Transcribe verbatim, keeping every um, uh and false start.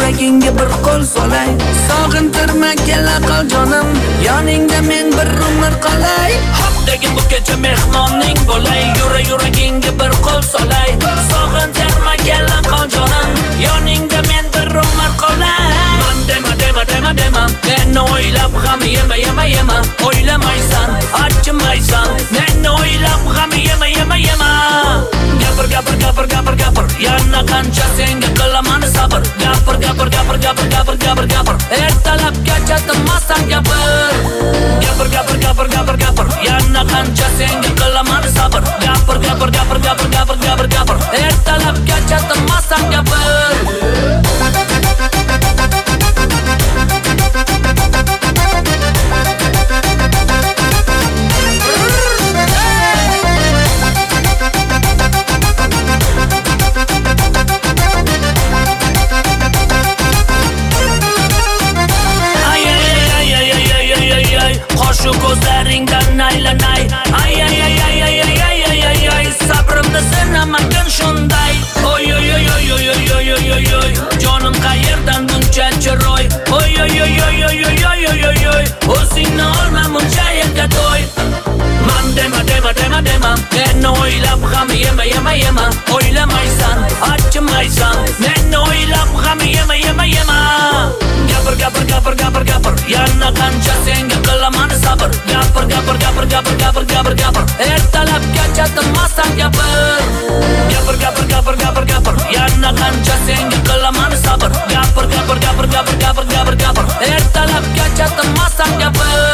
yuragingga bir qo'l solay. Sog'intirma kela qol jonim, yoningda men bir umr qolay. Hop degin bu kecha mehmoning bo'lay, yura yuragingga bir qo'l solay. Sog'intirma kela qol jonim, yoningda men bir umr qolay. Man dema dema dema dema, meni o'ylab ham yema yema yema. O'ylamaysan, achinmaysan, meni o'ylab ham yema yema yema. Gapir gapir gapir gapir gapir, yana qancha senga qilaman sabr. Gapir gapir gapir gapir gapir gapir gapir, ertalabgacha tinmasdan gapir. Gapir gapir gapir gapir gapir, yana qancha senga qilaman sabr. Gapir gapir gapir gapir gapir gapir gapir, ertalabgacha tinmasdan gapir. Shu ko'zlaringdan aylanay. Ay ay ay ay ay ay ay ay ay ay, sabrimni sinamagan shunday. Oy oy oy oy oy oy oy oy oy oy, jonim qayerdan buncha chiroy. Oy oy oy oy oy oy oy oy oy oy, o'zingni olma buncha yerga to'y. Man dema dema dema dema, meni o'ylab ham yema yema yema. O'ylamaysan, achinmaysan, meni o'ylab ham yema yema yema. Gapir gapir gapir gapir gapir, yana qancha senga qilaman sabr. Gapir gapir gapir gapir gapir gapir gapir, ertalabgacha tinmasdan gapir. Gapir gapir gapir gapir gapir, yana qancha senga qilaman sabr. Gapir gapir gapir gapir gapir gapir gapir, ertalabgacha tinmasdan gapir.